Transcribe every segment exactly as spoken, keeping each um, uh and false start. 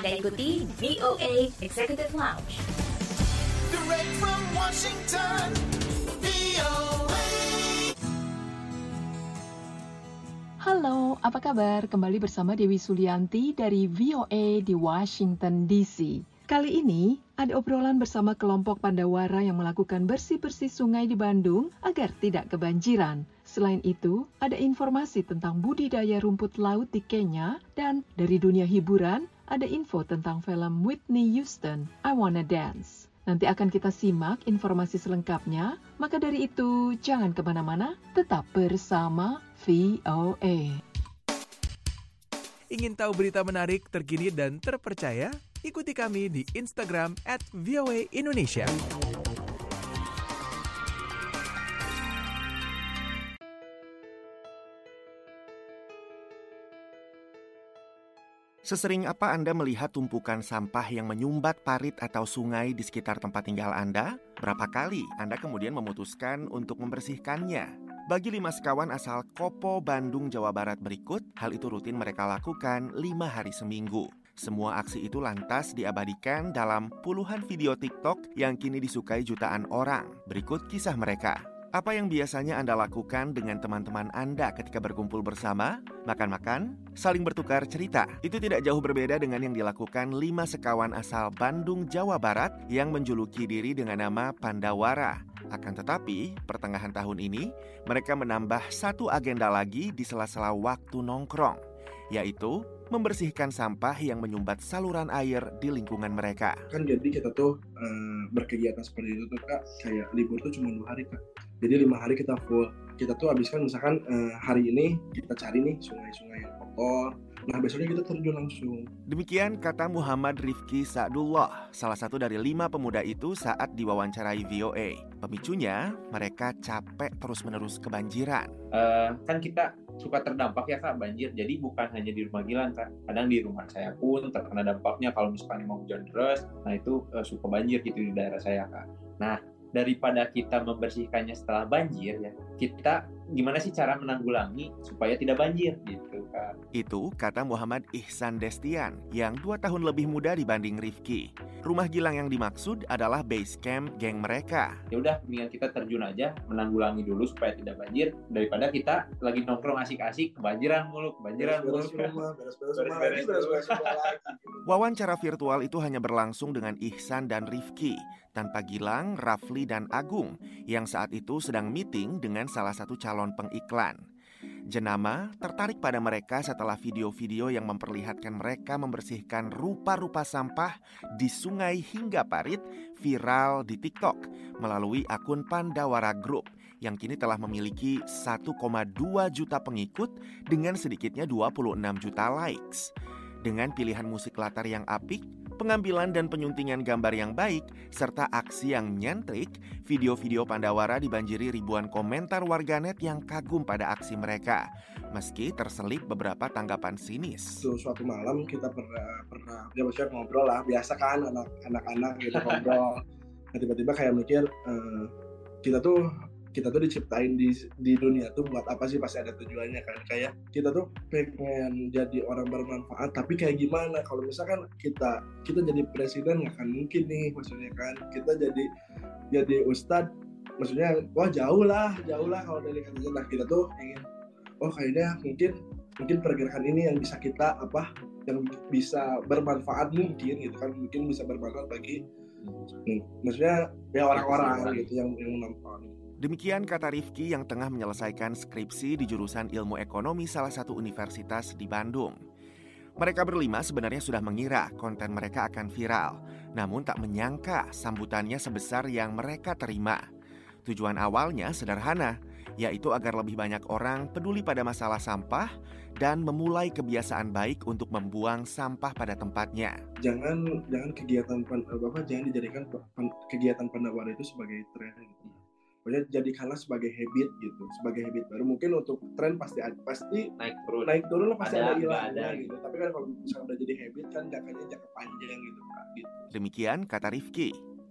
Anda ikuti V O A Executive Lounge. Direct from Washington, V O A. Halo, apa kabar? Kembali bersama Dewi Sulianti dari V O A di Washington D C. Kali ini, ada obrolan bersama kelompok Pandawara yang melakukan bersih-bersih sungai di Bandung agar tidak kebanjiran. Selain itu, ada informasi tentang budidaya rumput laut di Kenya, dan dari dunia hiburan, ada info tentang film Whitney Houston, I Wanna Dance. Nanti akan kita simak informasi selengkapnya, maka dari itu jangan kemana-mana, tetap bersama V O A. Ingin tahu berita menarik, terkini, dan terpercaya? Ikuti kami di Instagram at V O A Indonesia. Sesering apa Anda melihat tumpukan sampah yang menyumbat parit atau sungai di sekitar tempat tinggal Anda? Berapa kali Anda kemudian memutuskan untuk membersihkannya? Bagi lima sekawan asal Kopo, Bandung, Jawa Barat berikut, hal itu rutin mereka lakukan lima hari seminggu. Semua aksi itu lantas diabadikan dalam puluhan video TikTok yang kini disukai jutaan orang. Berikut kisah mereka. Apa yang biasanya Anda lakukan dengan teman-teman Anda ketika berkumpul bersama? Makan-makan? Saling bertukar cerita? Itu tidak jauh berbeda dengan yang dilakukan lima sekawan asal Bandung, Jawa Barat yang menjuluki diri dengan nama Pandawara. Akan tetapi, pertengahan tahun ini, mereka menambah satu agenda lagi di sela-sela waktu nongkrong, yaitu membersihkan sampah yang menyumbat saluran air di lingkungan mereka. Kan jadi kita tuh uh, berkegiatan seperti itu tuh Kak, kayak libur tuh cuma dua hari Kak. Jadi lima hari kita full. Kita tuh habiskan misalkan uh, hari ini kita cari nih sungai-sungai yang kotor. Nah besoknya kita terjun langsung. Demikian kata Muhammad Rifki Sa'dullah, salah satu dari lima pemuda itu saat diwawancarai V O A. Pemicunya, mereka capek terus-menerus kebanjiran. Uh, kan kita suka terdampak ya Kak banjir, jadi bukan hanya di rumah Gilang Kak, kadang di rumah saya pun terkena dampaknya kalau misalkan mau hujan deras, nah itu uh, suka banjir gitu di daerah saya Kak. Nah daripada kita membersihkannya setelah banjir ya, kita gimana sih cara menanggulangi supaya tidak banjir gitu Kak. Itu kata Muhammad Ihsan Destian yang dua tahun lebih muda dibanding Rifki. Rumah Gilang yang dimaksud adalah base camp geng mereka. Ya udah, mendingan kita terjun aja menanggulangi dulu supaya tidak banjir daripada kita lagi nongkrong asik-asik kebanjiran mulu, kebanjiran mulu. Wawancara virtual itu hanya berlangsung dengan Ihsan dan Rifki, tanpa Gilang, Rafli, dan Agung yang saat itu sedang meeting dengan salah satu calon pengiklan. Jenama tertarik pada mereka setelah video-video yang memperlihatkan mereka membersihkan rupa-rupa sampah di sungai hingga parit viral di TikTok melalui akun Pandawara Group yang kini telah memiliki satu koma dua juta pengikut dengan sedikitnya dua puluh enam juta likes. Dengan pilihan musik latar yang apik, pengambilan dan penyuntingan gambar yang baik, serta aksi yang nyentrik, video-video Pandawara dibanjiri ribuan komentar warganet yang kagum pada aksi mereka. Meski terselip beberapa tanggapan sinis. Su- suatu malam kita pernah, pernah ya maksudnya ngobrol lah, biasa kan anak, anak-anak gitu ngobrol. Nah, tiba-tiba kayak mikir, uh, kita tuh kita tuh diciptain di di dunia tuh buat apa sih, pasti ada tujuannya kan. Kayak kita tuh pengen jadi orang bermanfaat, tapi kayak gimana kalau misalkan kita kita jadi presiden, nggak akan mungkin nih maksudnya kan. Kita jadi jadi ustadz, maksudnya wah jauh lah jauh lah kalau dari katanya. Nah kita tuh ingin, oh kayaknya mungkin mungkin pergerakan ini yang bisa kita apa yang bisa bermanfaat mungkin gitu kan, mungkin bisa bermanfaat bagi hmm, maksudnya ya orang-orang gitu yang yang menonton. Demikian kata Rifki yang tengah menyelesaikan skripsi di jurusan Ilmu Ekonomi salah satu universitas di Bandung. Mereka berlima sebenarnya sudah mengira konten mereka akan viral, namun tak menyangka sambutannya sebesar yang mereka terima. Tujuan awalnya sederhana, yaitu agar lebih banyak orang peduli pada masalah sampah dan memulai kebiasaan baik untuk membuang sampah pada tempatnya. Jangan jangan kegiatan apa jangan dijadikan kegiatan Pandawara itu sebagai tren. Pokoknya jadikanlah sebagai habit gitu, sebagai habit baru. Mungkin untuk tren pasti pasti naik turun, naik turun lah pasti ada ada hilangnya gitu. Tapi kan kalau misalnya udah jadi habit kan jangkanya jangka panjang gitu Pak. Gitu. Demikian kata Rifki.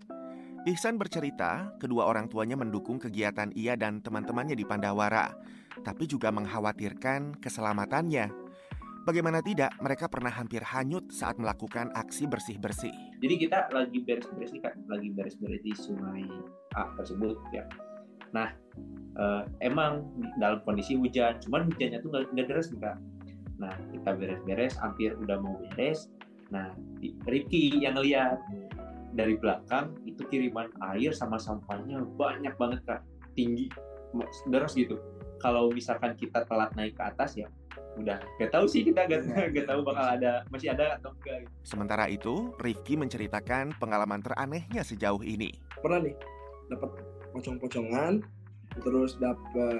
Ihsan bercerita, kedua orang tuanya mendukung kegiatan ia dan teman-temannya di Pandawara, tapi juga mengkhawatirkan keselamatannya. Bagaimana tidak, mereka pernah hampir hanyut saat melakukan aksi bersih-bersih. Jadi kita lagi beres-beres nih Kak, lagi beres-beres di sungai A tersebut ya. Nah, eh, emang dalam kondisi hujan, cuman hujannya tuh nggak deras nih Kak. Nah, kita beres-beres, hampir udah mau beres. Nah, Rifki yang ngeliat dari belakang itu kiriman air sama sampahnya banyak banget Kak, tinggi, deras gitu. Kalau misalkan kita telat naik ke atas ya, udah gak tahu sih kita gak, gak tahu bakal ada masih ada atau enggak. Sementara itu, Rifki menceritakan pengalaman teranehnya sejauh ini. Pernah nih dapat pocong-pocongan, terus dapat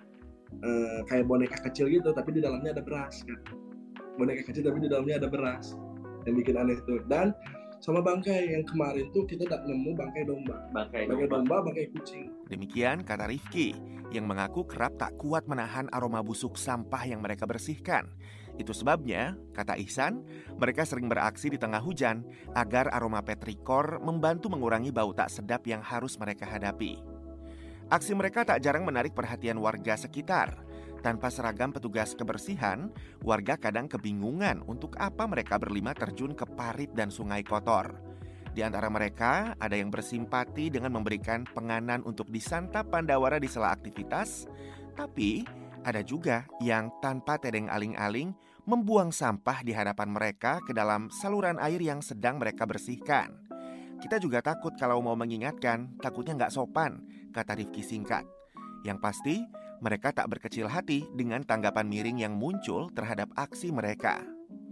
uh, kayak boneka kecil gitu, tapi di dalamnya ada beras kan. Boneka kecil tapi di dalamnya ada beras. Yang bikin aneh itu. Dan sama bangkai yang kemarin tuh kita tak nemu bangkai domba. Bangkai, bangkai domba. domba, bangkai kucing. Demikian kata Rifki, yang mengaku kerap tak kuat menahan aroma busuk sampah yang mereka bersihkan. Itu sebabnya, kata Ihsan, mereka sering beraksi di tengah hujan agar aroma petrikor membantu mengurangi bau tak sedap yang harus mereka hadapi. Aksi mereka tak jarang menarik perhatian warga sekitar. Tanpa seragam petugas kebersihan, warga kadang kebingungan untuk apa mereka berlima terjun ke parit dan sungai kotor. Di antara mereka, ada yang bersimpati dengan memberikan penganan untuk disantap Pandawara di sela aktivitas, tapi ada juga yang tanpa tedeng aling-aling membuang sampah di hadapan mereka ke dalam saluran air yang sedang mereka bersihkan. Kita juga takut kalau mau mengingatkan, takutnya nggak sopan, kata Rifki singkat. Yang pasti, mereka tak berkecil hati dengan tanggapan miring yang muncul terhadap aksi mereka.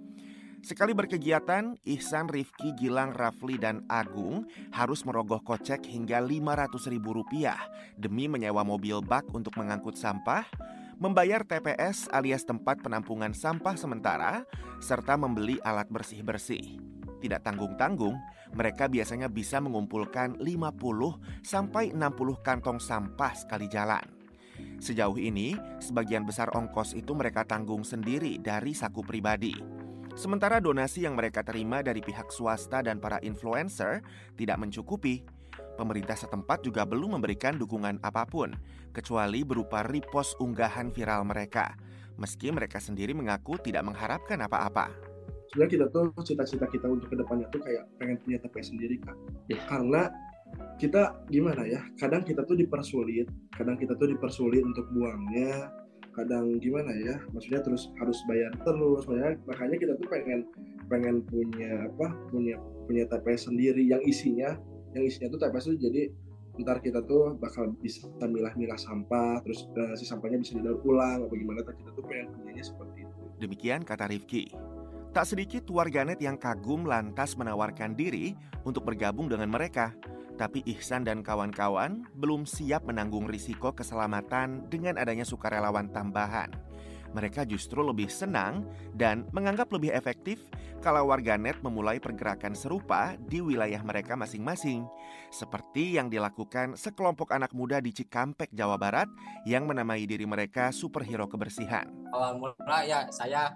Sekali berkegiatan, Ihsan, Rifki, Gilang, Rafli, dan Agung harus merogoh kocek hingga lima ratus ribu rupiah demi menyewa mobil bak untuk mengangkut sampah, membayar T P S alias tempat penampungan sampah sementara, serta membeli alat bersih-bersih. Tidak tanggung-tanggung, mereka biasanya bisa mengumpulkan lima puluh sampai enam puluh kantong sampah sekali jalan. Sejauh ini, sebagian besar ongkos itu mereka tanggung sendiri dari saku pribadi. Sementara donasi yang mereka terima dari pihak swasta dan para influencer tidak mencukupi. Pemerintah setempat juga belum memberikan dukungan apapun, kecuali berupa repost unggahan viral mereka, meski mereka sendiri mengaku tidak mengharapkan apa-apa. Sebenarnya kita tuh cita-cita kita untuk kedepannya tuh kayak pengen punya T P S sendiri Kak. Ya. Karena kita gimana ya, kadang kita tuh dipersulit, kadang kita tuh dipersulit untuk buangnya, kadang gimana ya, maksudnya terus harus bayar terus, makanya, makanya kita tuh pengen pengen punya apa, punya punya T P S sendiri yang isinya, yang isinya tuh T P S tuh jadi ntar kita tuh bakal bisa milah-milah sampah, terus uh, si sampahnya bisa didaur ulang, apa gimana, kita tuh pengen punyanya seperti itu. Demikian kata Rifki. Tak sedikit warganet yang kagum lantas menawarkan diri untuk bergabung dengan mereka. Tapi Ihsan dan kawan-kawan belum siap menanggung risiko keselamatan dengan adanya sukarelawan tambahan. Mereka justru lebih senang dan menganggap lebih efektif kalau warganet memulai pergerakan serupa di wilayah mereka masing-masing. Seperti yang dilakukan sekelompok anak muda di Cikampek, Jawa Barat yang menamai diri mereka superhero kebersihan. Awal mula ya saya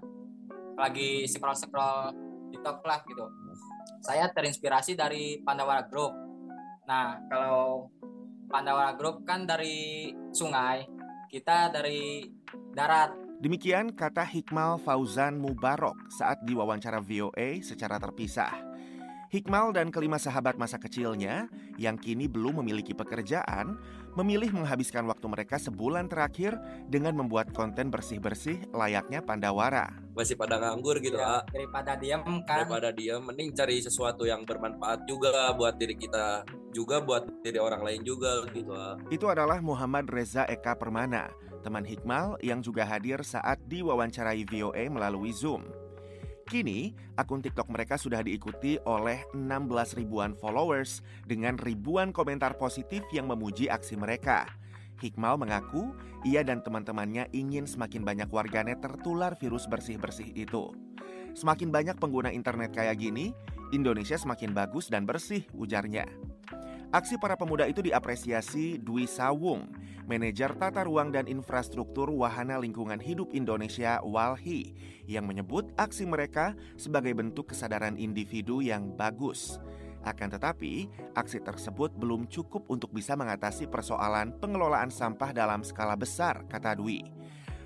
lagi scroll-scroll TikTok lah gitu. Saya terinspirasi dari Pandawara Group. Nah, kalau Pandawara Group kan dari sungai, kita dari darat. Demikian kata Hikmal Fauzan Mubarok saat diwawancara V O A secara terpisah. Hikmal dan kelima sahabat masa kecilnya yang kini belum memiliki pekerjaan memilih menghabiskan waktu mereka sebulan terakhir dengan membuat konten bersih-bersih layaknya Pandawara. Masih pada nganggur gitu, Ya, ah. daripada diam kan. Daripada diam, mending cari sesuatu yang bermanfaat juga buat diri kita, juga buat diri orang lain juga gitu, ah. Itu adalah Muhammad Reza Eka Permana, teman Hikmal yang juga hadir saat diwawancarai V O A melalui Zoom. Kini, akun TikTok mereka sudah diikuti oleh enam belas ribuan followers dengan ribuan komentar positif yang memuji aksi mereka. Hikmal mengaku ia dan teman-temannya ingin semakin banyak warganet tertular virus bersih-bersih itu. Semakin banyak pengguna internet kayak gini, Indonesia semakin bagus dan bersih, ujarnya. Aksi para pemuda itu diapresiasi Dwi Sawung, manajer tata ruang dan infrastruktur Wahana Lingkungan Hidup Indonesia Walhi, yang menyebut aksi mereka sebagai bentuk kesadaran individu yang bagus. Akan tetapi, aksi tersebut belum cukup untuk bisa mengatasi persoalan pengelolaan sampah dalam skala besar, kata Dwi.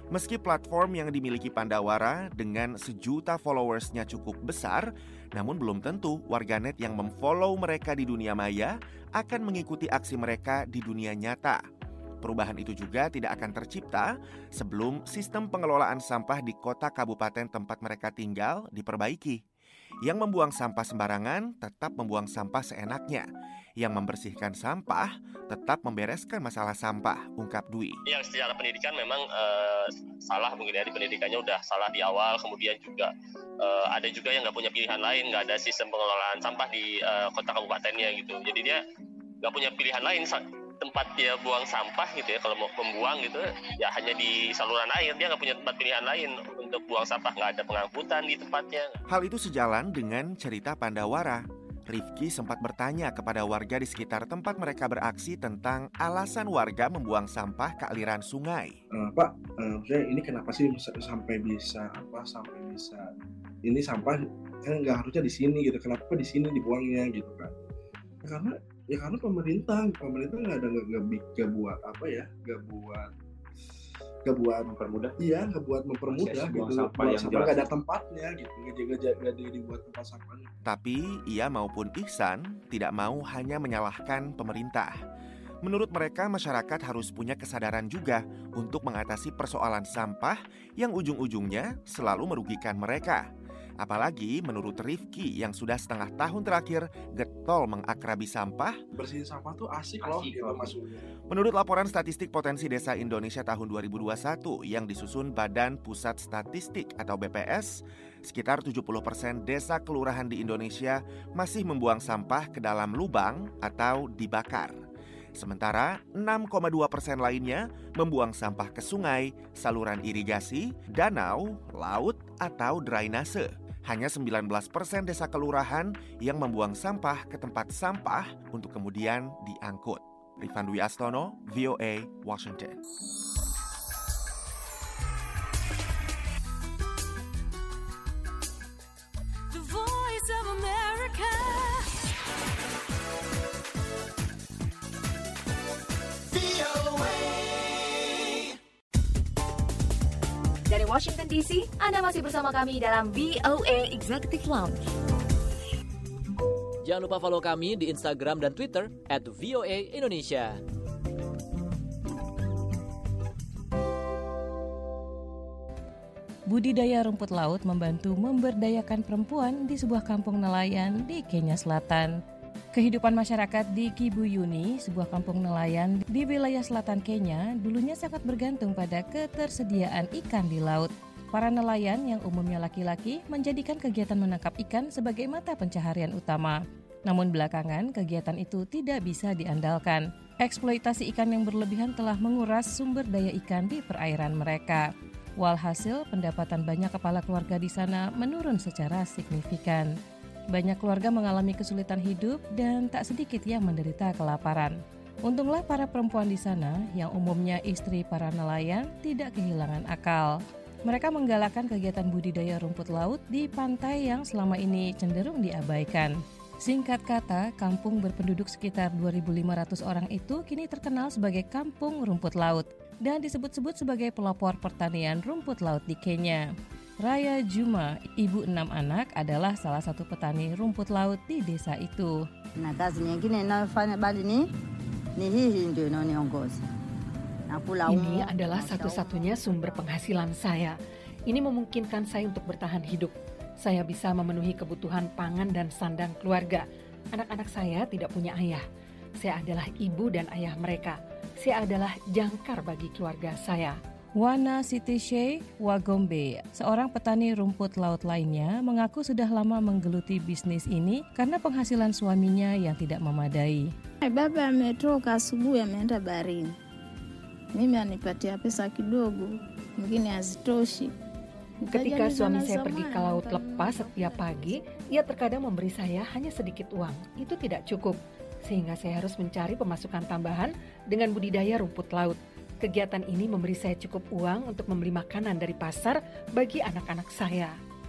Meski platform yang dimiliki Pandawara dengan sejuta followersnya cukup besar, namun belum tentu warganet yang memfollow mereka di dunia maya akan mengikuti aksi mereka di dunia nyata. Perubahan itu juga tidak akan tercipta sebelum sistem pengelolaan sampah di kota kabupaten tempat mereka tinggal diperbaiki. Yang membuang sampah sembarangan tetap membuang sampah seenaknya. Yang membersihkan sampah tetap membereskan masalah sampah, ungkap Dwi. Yang secara pendidikan memang uh, salah mungkin ya, di pendidikannya udah salah di awal, kemudian juga uh, ada juga yang nggak punya pilihan lain, nggak ada sistem pengelolaan sampah di uh, kota kabupatennya gitu. Jadi dia nggak punya pilihan lain tempat dia buang sampah gitu ya, kalau mau membuang gitu ya hanya di saluran air, dia nggak punya tempat pilihan lain untuk buang sampah, nggak ada pengangkutan di tempatnya. Hal itu sejalan dengan cerita Pandawara. Rifki sempat bertanya kepada warga di sekitar tempat mereka beraksi tentang alasan warga membuang sampah ke aliran sungai. Uh, Pak, uh, maksudnya ini kenapa sih sampai bisa apa sampai bisa ini sampah kan nggak harusnya di sini gitu, kenapa di sini dibuangnya gitu kan? Ya, karena ya karena pemerintah pemerintah nggak ada nggak nggak buat apa ya nggak buat nggak buat mempermudah iya nggak buat mempermudah gitu, sampah yang sampah nggak ada tempatnya gitu, nggak nggak dibuat tempat sampahnya. Tapi ia maupun Ihsan tidak mau hanya menyalahkan pemerintah. Menurut mereka, masyarakat harus punya kesadaran juga untuk mengatasi persoalan sampah yang ujung-ujungnya selalu merugikan mereka. Apalagi menurut Rifki yang sudah setengah tahun terakhir getol mengakrabi sampah. Bersihin sampah tuh asik, asik loh gitu maksudnya. Menurut laporan statistik potensi desa Indonesia tahun dua ribu dua puluh satu yang disusun Badan Pusat Statistik atau B P S, sekitar tujuh puluh persen desa kelurahan di Indonesia masih membuang sampah ke dalam lubang atau dibakar. Sementara enam koma dua persen lainnya membuang sampah ke sungai, saluran irigasi, danau, laut, atau drainase. Hanya sembilan belas persen desa kelurahan yang membuang sampah ke tempat sampah untuk kemudian diangkut. Rifan Dwi Astono, V O A, Washington. The Voice of America. Dari Washington D C, Anda masih bersama kami dalam V O A Executive Lounge. Jangan lupa follow kami di Instagram dan Twitter at V O A Indonesia. Budidaya rumput laut membantu memberdayakan perempuan di sebuah kampung nelayan di Kenya Selatan. Kehidupan masyarakat di Kibuyuni, sebuah kampung nelayan di wilayah selatan Kenya, dulunya sangat bergantung pada ketersediaan ikan di laut. Para nelayan yang umumnya laki-laki menjadikan kegiatan menangkap ikan sebagai mata pencaharian utama. Namun belakangan, kegiatan itu tidak bisa diandalkan. Eksploitasi ikan yang berlebihan telah menguras sumber daya ikan di perairan mereka. Walhasil, pendapatan banyak kepala keluarga di sana menurun secara signifikan. Banyak keluarga mengalami kesulitan hidup dan tak sedikit yang menderita kelaparan. Untunglah para perempuan di sana, yang umumnya istri para nelayan, tidak kehilangan akal. Mereka menggalakkan kegiatan budidaya rumput laut di pantai yang selama ini cenderung diabaikan. Singkat kata, kampung berpenduduk sekitar dua ribu lima ratus orang itu kini terkenal sebagai kampung rumput laut dan disebut-sebut sebagai pelopor pertanian rumput laut di Kenya. Raya Juma, ibu enam anak, adalah salah satu petani rumput laut di desa itu. Na kazi nyingine ninayofanya bali ni ni hii ndio inaniongoza. Ini adalah satu-satunya sumber penghasilan saya. Ini memungkinkan saya untuk bertahan hidup. Saya bisa memenuhi kebutuhan pangan dan sandang keluarga. Anak-anak saya tidak punya ayah. Saya adalah ibu dan ayah mereka. Saya adalah jangkar bagi keluarga saya. Wana Sitishe Wagombe, seorang petani rumput laut lainnya, mengaku sudah lama menggeluti bisnis ini karena penghasilan suaminya yang tidak memadai. Baba ametoka asubuhi ameenda baharini. Mimi anipatia pesa kidogo, mengine hazitoshi. Ketika suami saya pergi ke laut lepas setiap pagi, ia terkadang memberi saya hanya sedikit uang. Itu tidak cukup, sehingga saya harus mencari pemasukan tambahan dengan budidaya rumput laut. Kegiatan ini memberi saya cukup uang untuk membeli makanan dari pasar bagi anak-anak saya.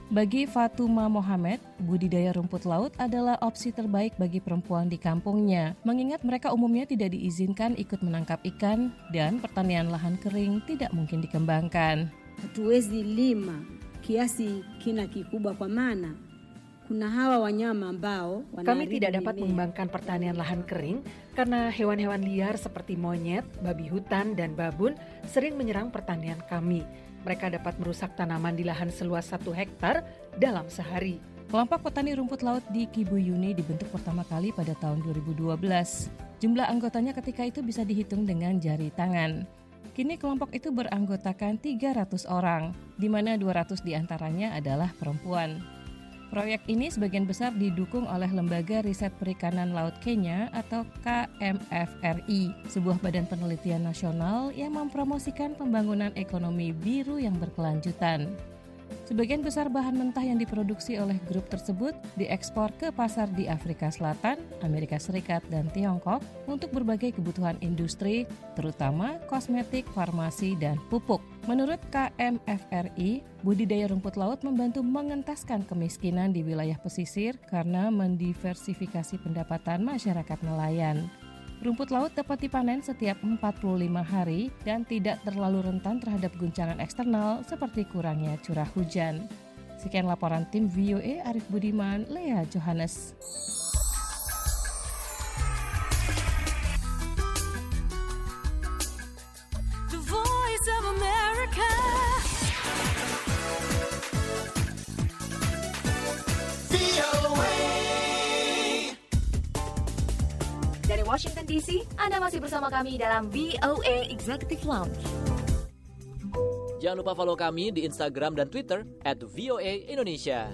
Bagi Fatuma Mohamed, budidaya rumput laut adalah opsi terbaik bagi perempuan di kampungnya, mengingat mereka umumnya tidak diizinkan ikut menangkap ikan dan pertanian lahan kering tidak mungkin dikembangkan. Hatuwezi lima kiasi kina kikubwa kwa maana kuna hawa wanyama ambao kami tidak dapat mengembangkan pertanian lahan kering karena hewan-hewan liar seperti monyet, babi hutan, dan babun sering menyerang pertanian kami. Mereka dapat merusak tanaman di lahan seluas satu hektar dalam sehari. Kelompok petani rumput laut di Kibuyuni dibentuk pertama kali pada tahun dua ribu dua belas. Jumlah anggotanya ketika itu bisa dihitung dengan jari tangan. Kini kelompok itu beranggotakan tiga ratus orang, di mana dua ratus diantaranya adalah perempuan. Proyek ini sebagian besar didukung oleh Lembaga Riset Perikanan Laut Kenya atau K M F R I, sebuah badan penelitian nasional yang mempromosikan pembangunan ekonomi biru yang berkelanjutan. Sebagian besar bahan mentah yang diproduksi oleh grup tersebut diekspor ke pasar di Afrika Selatan, Amerika Serikat, dan Tiongkok untuk berbagai kebutuhan industri, terutama kosmetik, farmasi, dan pupuk. Menurut K M F R I, budidaya rumput laut membantu mengentaskan kemiskinan di wilayah pesisir karena mendiversifikasi pendapatan masyarakat nelayan. Rumput laut dapat dipanen setiap empat puluh lima hari dan tidak terlalu rentan terhadap guncangan eksternal seperti kurangnya curah hujan. Sekian laporan tim V O A Arif Budiman, Lea Johannes. The Voice of America. V O A. Dari Washington D C, Anda masih bersama kami dalam V O A Executive Lounge. Jangan lupa follow kami di Instagram dan Twitter at V O A Indonesia.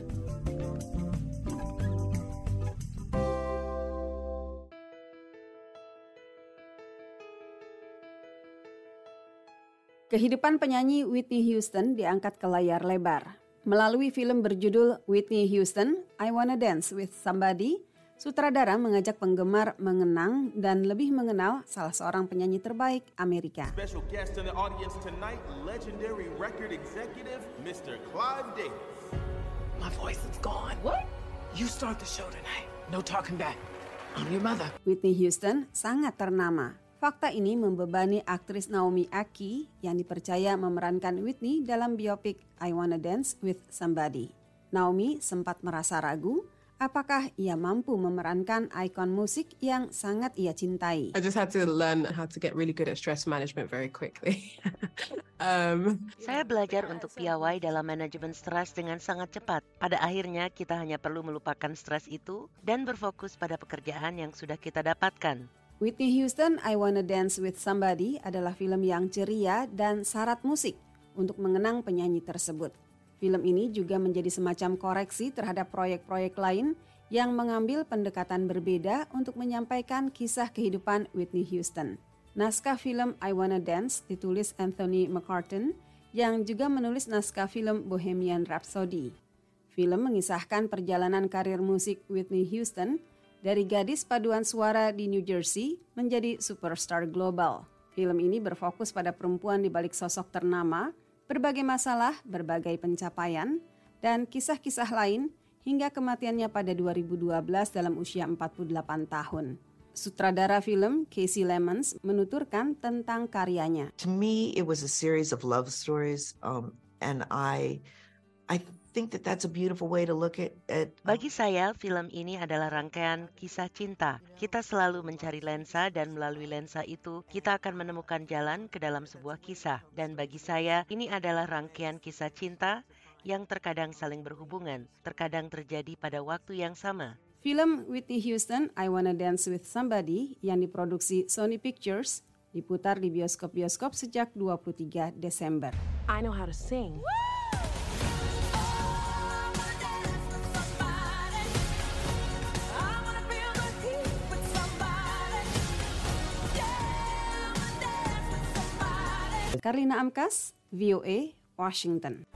Kehidupan penyanyi Whitney Houston diangkat ke layar lebar. Melalui film berjudul Whitney Houston, I Wanna Dance with Somebody, sutradara mengajak penggemar mengenang dan lebih mengenal salah seorang penyanyi terbaik Amerika. Special guest in the audience tonight, legendary record executive, Mister Clive Davis. My voice is gone. What? You start the show tonight. No talking back. I'm your mother. Whitney Houston sangat ternama. Fakta ini membebani aktris Naomi Aki yang dipercaya memerankan Whitney dalam biopik I Wanna Dance with Somebody. Naomi sempat merasa ragu apakah ia mampu memerankan ikon musik yang sangat ia cintai. I just had to learn how to get really good at stress management very quickly. um, Saya belajar untuk piawai dalam manajemen stres dengan sangat cepat. Pada akhirnya kita hanya perlu melupakan stres itu dan berfokus pada pekerjaan yang sudah kita dapatkan. Whitney Houston, I Wanna Dance with Somebody adalah film yang ceria dan syarat musik untuk mengenang penyanyi tersebut. Film ini juga menjadi semacam koreksi terhadap proyek-proyek lain yang mengambil pendekatan berbeda untuk menyampaikan kisah kehidupan Whitney Houston. Naskah film I Wanna Dance ditulis Anthony McCartan yang juga menulis naskah film Bohemian Rhapsody. Film mengisahkan perjalanan karir musik Whitney Houston dari gadis paduan suara di New Jersey menjadi superstar global. Film ini berfokus pada perempuan di balik sosok ternama, berbagai masalah, berbagai pencapaian, dan kisah-kisah lain hingga kematiannya pada dua ribu dua belas dalam usia empat puluh delapan tahun. Sutradara film Casey Lemons menuturkan tentang karyanya. To me, it was a series of love stories, um, and I, I think that that's a beautiful way to look at it. Bagi saya, film ini adalah rangkaian kisah cinta. Kita selalu mencari lensa dan melalui lensa itu kita akan menemukan jalan ke dalam sebuah kisah. Dan bagi saya, ini adalah rangkaian kisah cinta yang terkadang saling berhubungan, terkadang terjadi pada waktu yang sama. Film Whitney Houston, I Wanna Dance with Somebody yang diproduksi Sony Pictures diputar di bioskop-bioskop sejak dua puluh tiga Desember. I know how to sing. Karlina Amkas, V O A, Washington.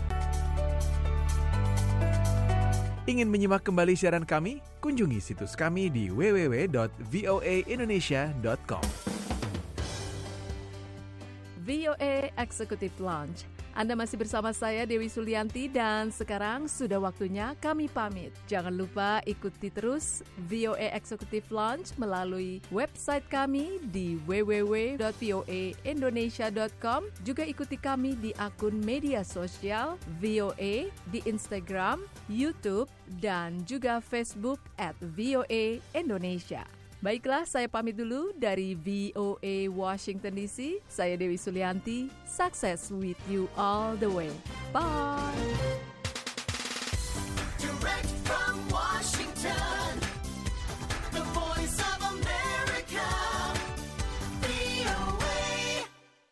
Ingin menyimak kembali siaran kami? Kunjungi situs kami di w w w dot v o a indonesia dot com. V O A Executive Lounge, Anda masih bersama saya Dewi Sulianti dan sekarang sudah waktunya kami pamit. Jangan lupa ikuti terus V O A Executive Lounge melalui website kami di w w w dot v o a indonesia dot com. Juga ikuti kami di akun media sosial V O A di Instagram, YouTube, dan juga Facebook at V O A Indonesia. Baiklah, saya pamit dulu dari V O A Washington D C. Saya Dewi Sulianti. Success with you all the way. Bye!